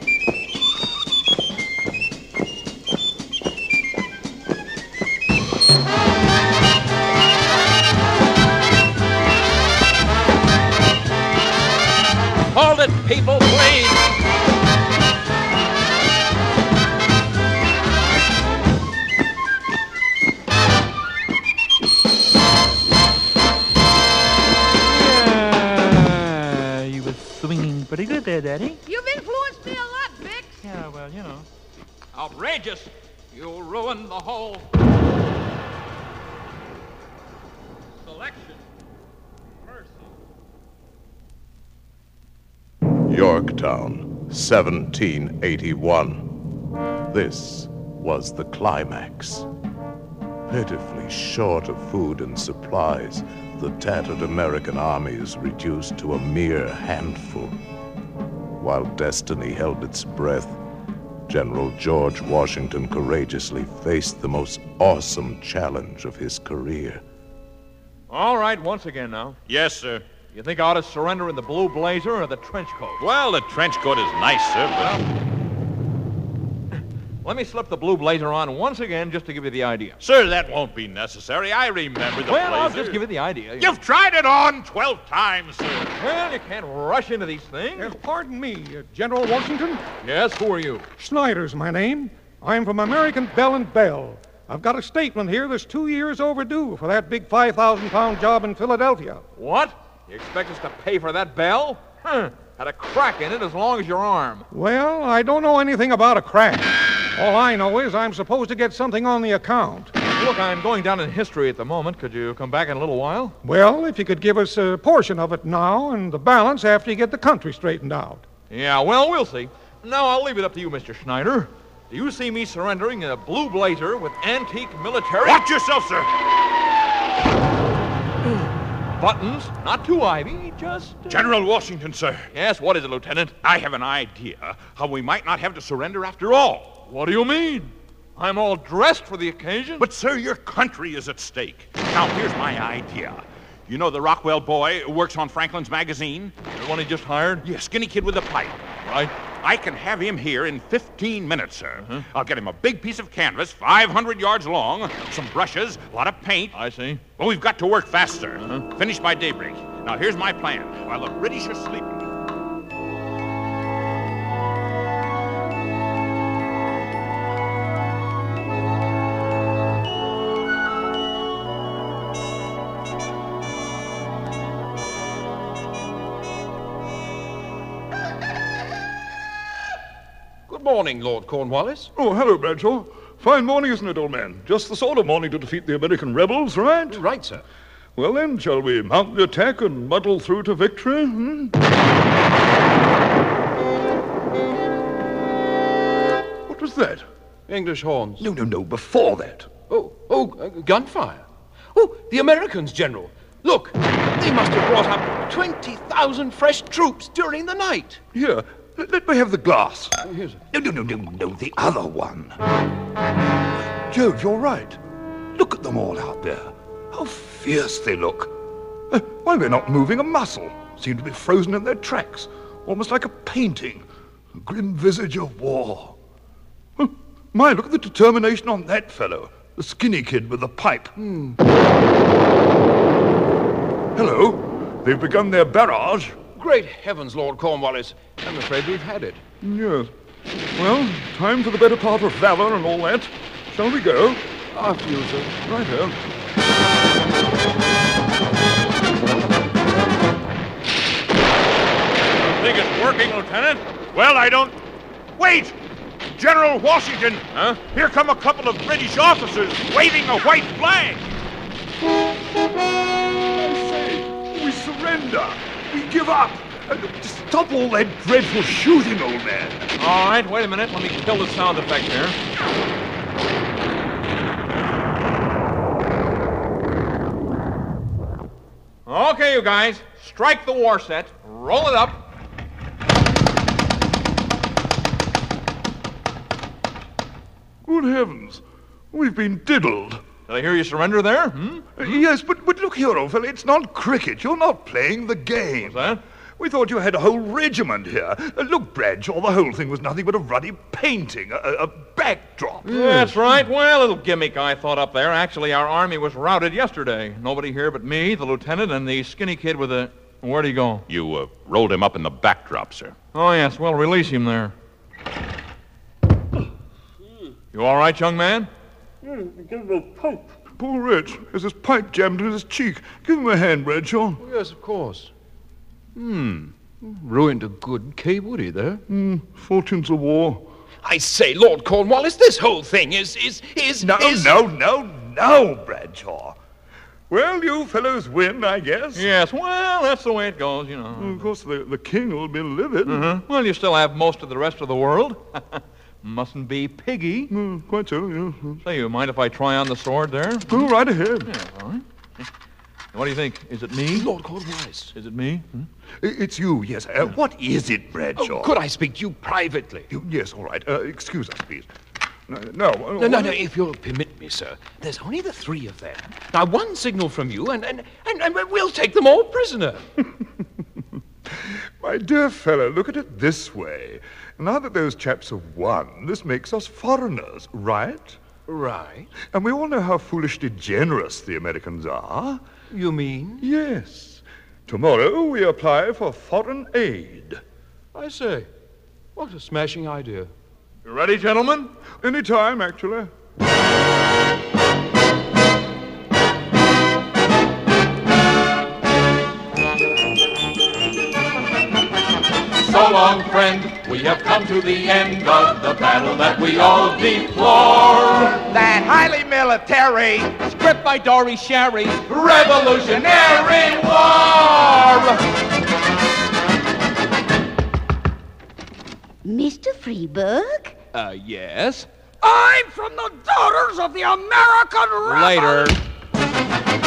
Speaker 13: Hold it, people, please.
Speaker 17: Yeah, you were swinging pretty good there, Daddy.
Speaker 14: You've influenced me a lot, Bix.
Speaker 17: Yeah, well, you know.
Speaker 13: Outrageous. You'll ruin the whole selection.
Speaker 3: Yorktown, seventeen eighty-one. This was the climax. Pitifully short of food and supplies, the tattered American army is reduced to a mere handful. While destiny held its breath, General George Washington courageously faced the most awesome challenge of his career.
Speaker 13: All right, once again now.
Speaker 18: Yes, sir.
Speaker 13: You think I ought to surrender in the blue blazer or the trench coat?
Speaker 18: Well, the trench coat is nice, sir, but...
Speaker 13: Let me slip the blue blazer on once again just to give you the idea.
Speaker 18: Sir, that won't be necessary. I remember the
Speaker 13: Well,
Speaker 18: blazer.
Speaker 13: I'll just give you the idea.
Speaker 18: You've tried it on twelve times, sir.
Speaker 13: Well, you can't rush into these things.
Speaker 19: Yes, pardon me, uh, General Washington.
Speaker 13: Yes, who are you?
Speaker 19: Snyder's my name. I'm from American Bell and Bell. I've got a statement here that's two years overdue for that big five thousand pound job in Philadelphia.
Speaker 13: What? You expect us to pay for that bell? Huh. Had a crack in it as long as your arm.
Speaker 19: Well, I don't know anything about a crack. All I know is I'm supposed to get something on the account.
Speaker 13: Look, I'm going down in history at the moment. Could you come back in a little while?
Speaker 19: Well, if you could give us a portion of it now and the balance after you get the country straightened out.
Speaker 13: Yeah, well, we'll see. Now, I'll leave it up to you, Mister Schneider. Do you see me surrendering in a blue blazer with antique military...
Speaker 18: Watch yourself, sir!
Speaker 13: Buttons, not too ivy, just... Uh...
Speaker 18: General Washington, sir.
Speaker 13: Yes, what is it, Lieutenant?
Speaker 18: I have an idea how we might not have to surrender after all.
Speaker 13: What do you mean? I'm all dressed for the occasion.
Speaker 18: But, sir, your country is at stake. Now, here's my idea. You know the Rockwell boy who works on Franklin's magazine?
Speaker 13: The one he just hired?
Speaker 18: Yeah, skinny kid with a pipe.
Speaker 13: Right.
Speaker 18: I can have him here in fifteen minutes, sir.
Speaker 13: Uh-huh.
Speaker 18: I'll get him a big piece of canvas, five hundred yards long, some brushes, a lot of paint.
Speaker 13: I see.
Speaker 18: But we've got to work fast, sir.
Speaker 13: Uh-huh.
Speaker 18: Finish by daybreak. Now, here's my plan. While the British are sleeping...
Speaker 20: Good morning, Lord Cornwallis.
Speaker 21: Oh, hello, Bradshaw. Fine morning, isn't it, old man? Just the sort of morning to defeat the American rebels, right?
Speaker 20: Right, sir.
Speaker 21: Well, then, shall we mount the attack and muddle through to victory? Hmm? What was that?
Speaker 20: English horns.
Speaker 21: No, no, no, before that.
Speaker 20: Oh, oh, uh, gunfire. Oh, the Americans, General. Look, they must have brought up twenty thousand fresh troops during the night.
Speaker 21: Here, let, let me have the glass.
Speaker 20: Oh, here's it.
Speaker 21: No, no, no, no, no, the other one. Jove, you're right. Look at them all out there. How fierce they look. Uh, why, they're not moving a muscle. Seem to be frozen in their tracks, almost like a painting. A grim visage of war. Uh, my, look at the determination on that fellow. The skinny kid with the pipe.
Speaker 20: Hmm.
Speaker 21: Hello. They've begun their barrage.
Speaker 20: Great heavens, Lord Cornwallis. I'm afraid we've had it.
Speaker 21: Yes. Well, time for the better part of valor and all that. Shall we go?
Speaker 20: After you, sir.
Speaker 21: Righto.
Speaker 18: Think it's working, Lieutenant? Well, I don't... Wait! General Washington!
Speaker 13: Huh?
Speaker 18: Here come a couple of British officers waving a white flag!
Speaker 21: surrender. We give up. Uh, Stop all that dreadful shooting, old man.
Speaker 13: All right, wait a minute. Let me kill the sound effect here. Okay, you guys. Strike the war set. Roll it up.
Speaker 21: Good heavens. We've been diddled.
Speaker 13: Did I hear you surrender there? Hmm?
Speaker 21: Uh, yes, but, but look here, old fellow. It's not cricket. You're not playing the game.
Speaker 13: What's that?
Speaker 21: We thought you had a whole regiment here. Uh, look, Bradshaw, the whole thing was nothing but a ruddy painting, a, a backdrop.
Speaker 13: That's right. Well, little gimmick I thought up there. Actually, our army was routed yesterday. Nobody here but me, the lieutenant, and the skinny kid with the... Where'd he go?
Speaker 18: You uh, rolled him up in the backdrop, sir.
Speaker 13: Oh, yes. Well, release him there. You all right, young man?
Speaker 21: Mm, give him a pipe. Poor wretch has his pipe jammed in his cheek. Give him a hand, Bradshaw.
Speaker 20: Oh, yes, of course. Hmm. Ruined a good Kay Woody there.
Speaker 21: Hmm. Fortunes of war.
Speaker 20: I say, Lord Cornwallis, this whole thing is is is
Speaker 21: No,
Speaker 20: is...
Speaker 21: no, no, no, Bradshaw. Well, you fellows win, I guess.
Speaker 13: Yes, well, that's the way it goes, you know.
Speaker 21: Well, of course, the, the king will be livid.
Speaker 13: Uh-huh. Well, you still have most of the rest of the world. Mustn't be piggy.
Speaker 21: Mm, quite so, yeah.
Speaker 13: Say, you mind if I try on the sword there?
Speaker 21: Go right ahead.
Speaker 13: Yeah, all right. What do you think? Is it me?
Speaker 20: Lord Cornwallis.
Speaker 13: Is it me? Hmm?
Speaker 21: It's you, yes. Uh, what is it, Bradshaw?
Speaker 20: Oh, could I speak to you privately?
Speaker 21: You, yes, all right. Uh, excuse us, please. No, no,
Speaker 20: no, no, no, if you'll permit me, sir. There's only the three of them. Now, one signal from you, and, and, and, and we'll take them all prisoner.
Speaker 21: My dear fellow, look at it this way. Now that those chaps have won, this makes us foreigners, right?
Speaker 20: Right.
Speaker 21: And we all know how foolishly generous the Americans are.
Speaker 20: You mean?
Speaker 21: Yes. Tomorrow we apply for foreign aid.
Speaker 20: I say, what a smashing idea.
Speaker 13: You ready, gentlemen?
Speaker 21: Any time, actually.
Speaker 4: So long, friend, we have come to the end of the battle that we all deplore.
Speaker 11: That highly military,
Speaker 13: script by Dory Sherry,
Speaker 4: Revolutionary War.
Speaker 1: Mister Freeburg?
Speaker 13: Uh, yes?
Speaker 11: I'm from the Daughters of the American Rebel.
Speaker 13: Later.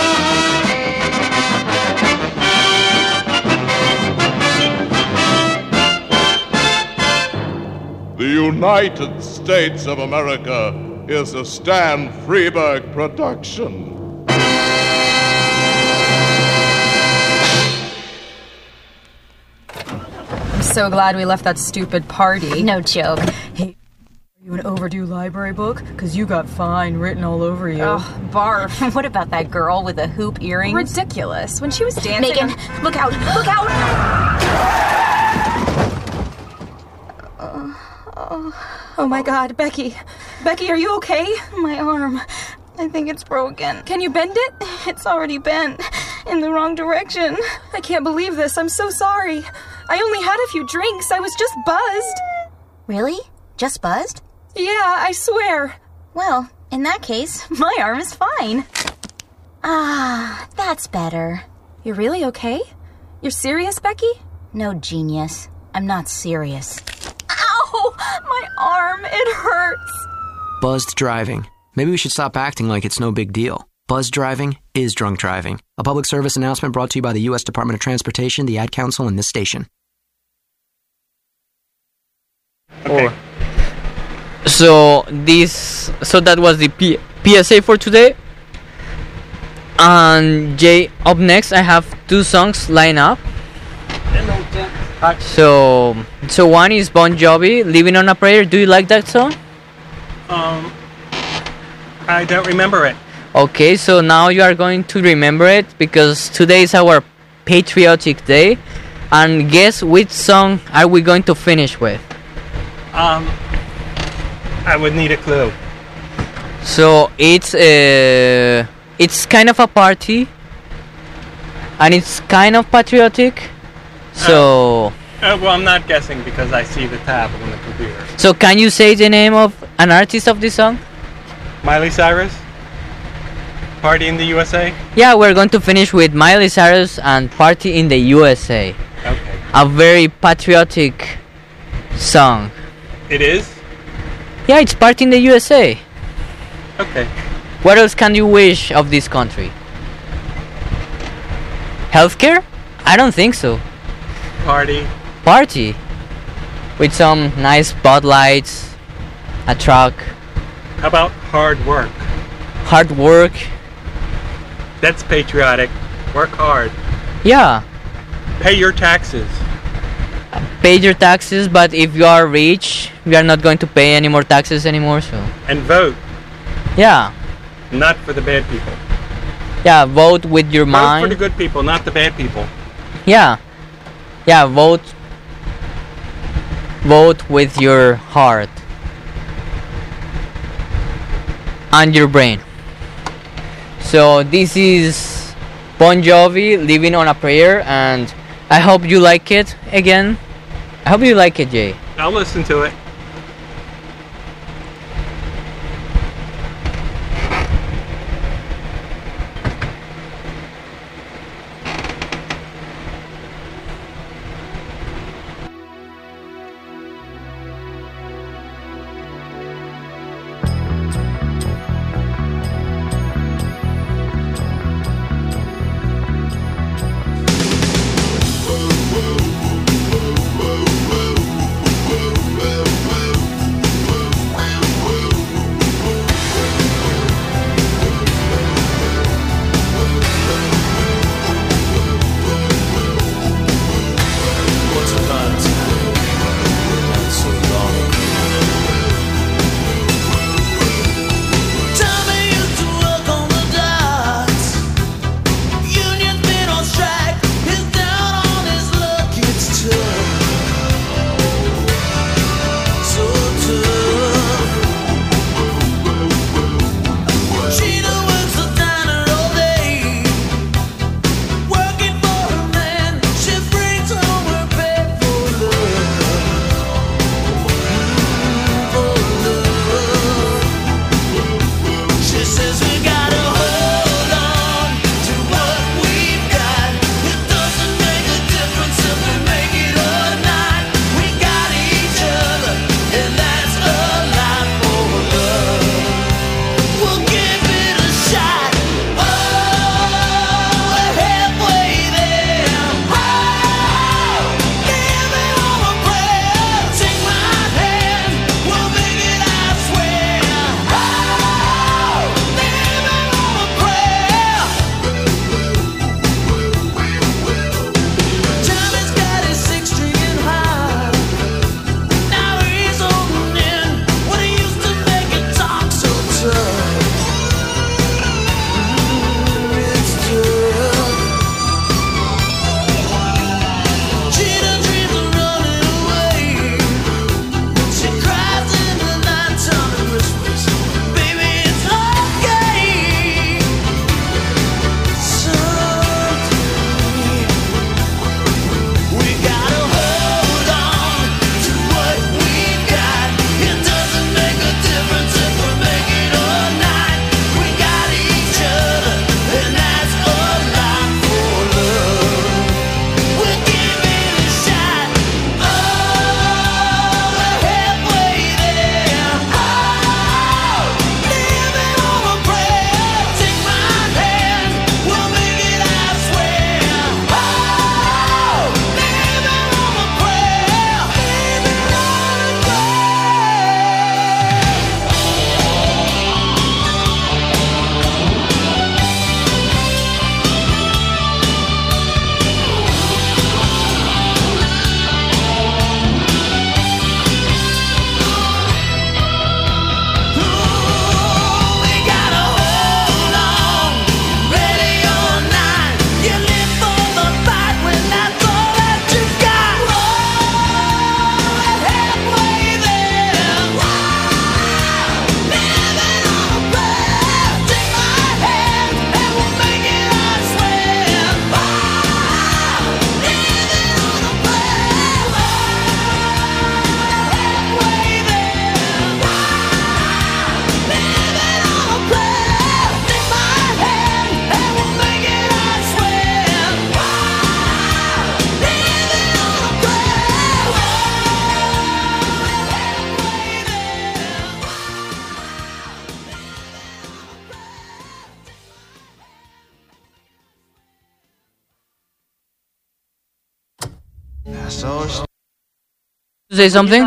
Speaker 3: The United States of America is a Stan Freeburg production.
Speaker 22: I'm so glad we left that stupid party.
Speaker 1: No joke.
Speaker 22: Hey, are you an overdue library book? Because you got fine written all over you.
Speaker 1: Oh, barf. What about that girl with the hoop earrings?
Speaker 22: Ridiculous. When she was dancing...
Speaker 1: Megan,
Speaker 22: on...
Speaker 1: look out! Look out!
Speaker 22: Uh, oh, oh my God, Becky. Becky, are you okay? My arm. I think it's broken. Can you bend it? It's already bent. In the wrong direction. I can't believe this. I'm so sorry. I only had a few drinks. I was just buzzed.
Speaker 1: Really? Just buzzed?
Speaker 22: Yeah, I swear.
Speaker 1: Well, in that case, my arm is fine. Ah, that's better.
Speaker 22: You're really okay? You're serious, Becky?
Speaker 1: No, genius. I'm not serious.
Speaker 22: Ow! My arm, it hurts.
Speaker 23: Buzzed driving. Maybe we should stop acting like it's no big deal. Buzzed driving is drunk driving. A public service announcement brought to you by the U S Department of Transportation, the Ad Council, and this station.
Speaker 2: Okay.
Speaker 10: So this, so that was the P- PSA for today. And Jay, up next, I have two songs lined up. So, so one is Bon Jovi, "Living on a Prayer." Do you like that song?
Speaker 2: Um, I don't remember it.
Speaker 10: Okay, so now you are going to remember it because today is our patriotic day. And guess which song are we going to finish with?
Speaker 2: Um, I would need a clue.
Speaker 10: So it's uh, it's kind of a party, and it's kind of patriotic. So.
Speaker 2: Uh, uh, well, I'm not guessing because I see the tab on the computer.
Speaker 10: So can you say the name of an artist of this song?
Speaker 2: Miley Cyrus. Party in the U S A?
Speaker 10: Yeah, we're going to finish with Miley Cyrus and Party in the U S A.
Speaker 2: Okay.
Speaker 10: A very patriotic song.
Speaker 2: It is?
Speaker 10: Yeah, it's Party in the U S A.
Speaker 2: Okay.
Speaker 10: What else can you wish of this country? Healthcare? I don't think so.
Speaker 2: Party.
Speaker 10: Party. With some nice spotlights, a truck.
Speaker 2: How about hard work?
Speaker 10: Hard work.
Speaker 2: That's patriotic. Work hard.
Speaker 10: Yeah.
Speaker 2: Pay your taxes.
Speaker 10: Pay your taxes, but if you are rich, we are not going to pay any more taxes anymore, so.
Speaker 2: And vote.
Speaker 10: Yeah.
Speaker 2: Not for the bad people.
Speaker 10: Yeah, vote with your
Speaker 2: Vote
Speaker 10: mind.
Speaker 2: for the good people, not the bad people.
Speaker 10: Yeah. Yeah, vote. Vote with your heart. And your brain. So this is Bon Jovi, Living on a Prayer, and I hope you like it again. I hope you like it, Jay.
Speaker 2: I'll listen to it.
Speaker 6: Whoa, whoa, whoa, whoa, whoa, whoa, whoa.
Speaker 10: Say something?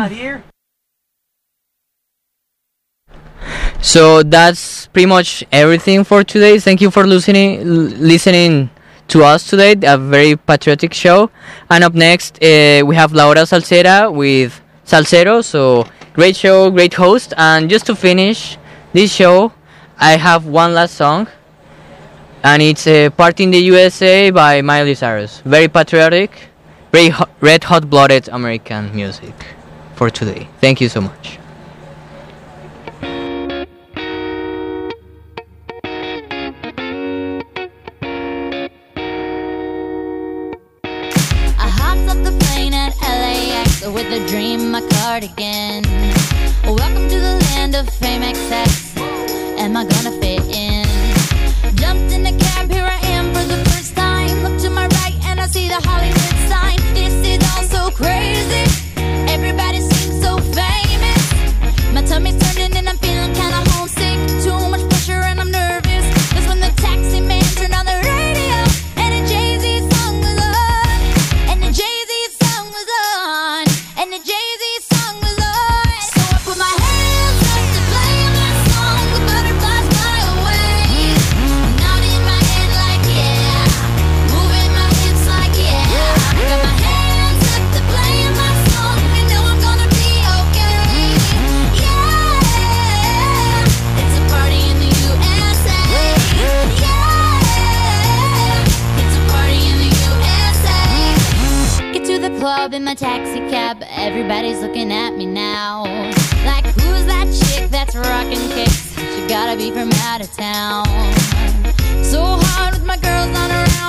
Speaker 10: So that's pretty much everything for today. Thank you for listening listening to us today. A very patriotic show. And up next, uh, we have Laura Salcera with Salsero. So great show, great host. And just to finish this show, I have one last song. And it's uh, Party in the U S A by Miley Cyrus. Very patriotic, very ho- red hot-blooded American music for today. Thank you so much.
Speaker 5: With a dream, my cardigan. Welcome to the land of fame excess. Am I gonna fit in? Jumped in the cab, here I am for the first time. Look to my right and I see the Hollywood sign. This is all so crazy. Everybody seems so famous. My tummy's turning and I'm feeling kinda homesick. Too much pressure and I'm nervous. That's when the taxi man turned on the radio and a Jay-Z song was on. And the Jay-Z song was on. And the Jay-Z song was on. So I put my hands up to play my song. The butterflies fly away. Nodding my head like yeah. Moving my hips like yeah. Got my hands up to play my song. You know I'm gonna be okay. Yeah. It's a party in the U S A. Yeah. It's a party in the U S A. Get to the club in my taxi cab. Everybody's looking at me now. Like, who's that chick that's rockin' kicks? She gotta be from out of town. So hard with my girls on around.